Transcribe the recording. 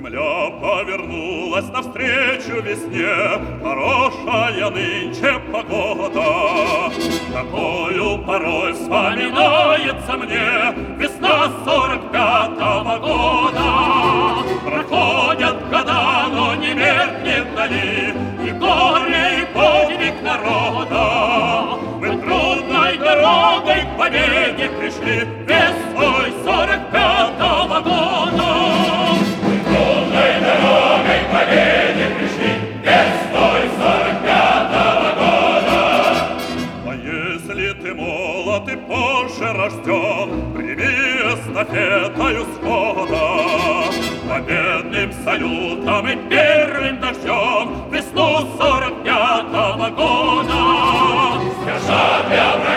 Земля повернулась навстречу весне, хорошая нынче погода. Такою порой вспоминается мне весна 45-го года. Проходят года, но не меркнет вдали и горе, и подвиг народа. Мы трудной дорогой к победе пришли весной 45-го года. Мы трудной дорогой к победе пришли весной 45-го года. А если ты молод и позже рожден, прими эстафетою схода. Победным салютом и первым дождем весну 45-го года. Спешат